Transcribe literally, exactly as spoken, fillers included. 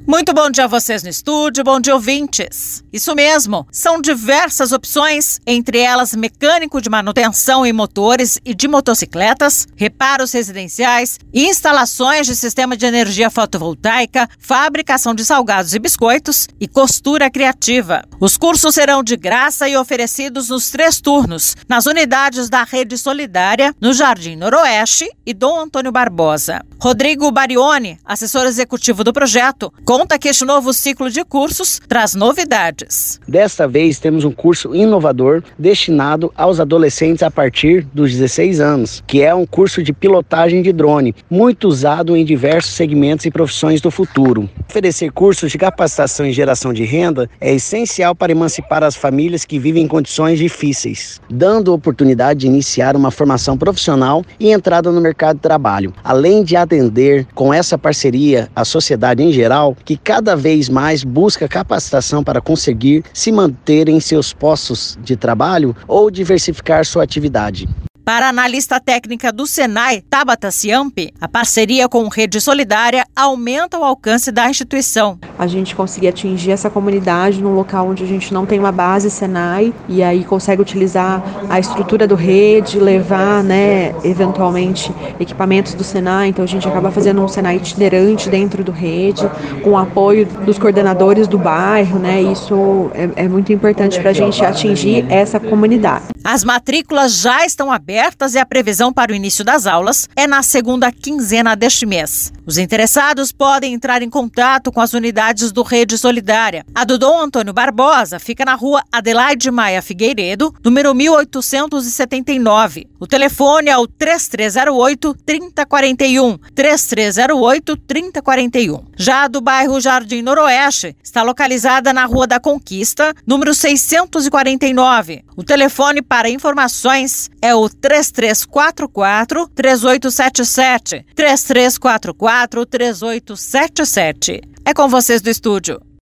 Muito bom dia a vocês no estúdio, bom dia ouvintes. Isso mesmo, são diversas opções, entre elas mecânico de manutenção em motores e de motocicletas, reparos residenciais, instalações de sistema de energia fotovoltaica, fabricação de salgados e biscoitos e costura criativa. Os cursos serão de graça e oferecidos nos três turnos, nas unidades da Rede Solidária, no Jardim Noroeste e Dom Antônio Barbosa. Rodrigo Barioni, assessor executivo do projeto, conta que este novo ciclo de cursos traz novidades. Desta vez temos um curso inovador destinado aos adolescentes a partir dos dezesseis anos, que é um curso de pilotagem de drone, muito usado em diversos segmentos e profissões do futuro. Oferecer cursos de capacitação e geração de renda é essencial para emancipar as famílias que vivem em condições difíceis, dando oportunidade de iniciar uma formação profissional e entrada no mercado de trabalho, além de atender com essa parceria a sociedade em geral, que cada vez mais busca capacitação para conseguir se manter em seus postos de trabalho ou diversificar sua atividade. Para a analista técnica do Senai, Tabata Ciampi, a parceria com Rede Solidária aumenta o alcance da instituição. A gente conseguir atingir essa comunidade num local onde a gente não tem uma base Senai e aí consegue utilizar a estrutura do Rede, levar, né, eventualmente equipamentos do Senai. Então a gente acaba fazendo um Senai itinerante dentro do Rede, com o apoio dos coordenadores do bairro, né? Isso é, é muito importante para a gente atingir essa comunidade. As matrículas já estão abertas e a previsão para o início das aulas é na segunda quinzena deste mês. Os interessados podem entrar em contato com as unidades do Rede Solidária. A do Dom Antônio Barbosa fica na rua Adelaide Maia Figueiredo, número mil oitocentos e setenta e nove. O telefone é o três três zero oito, três zero quatro um, três três zero oito, três zero quatro um. Já a do bairro Jardim Noroeste está localizada na Rua da Conquista, número seiscentos e quarenta e nove. O telefone para informações é o três três quatro quatro, três oito sete sete, três três quatro quatro, três oito sete sete. É com vocês do estúdio.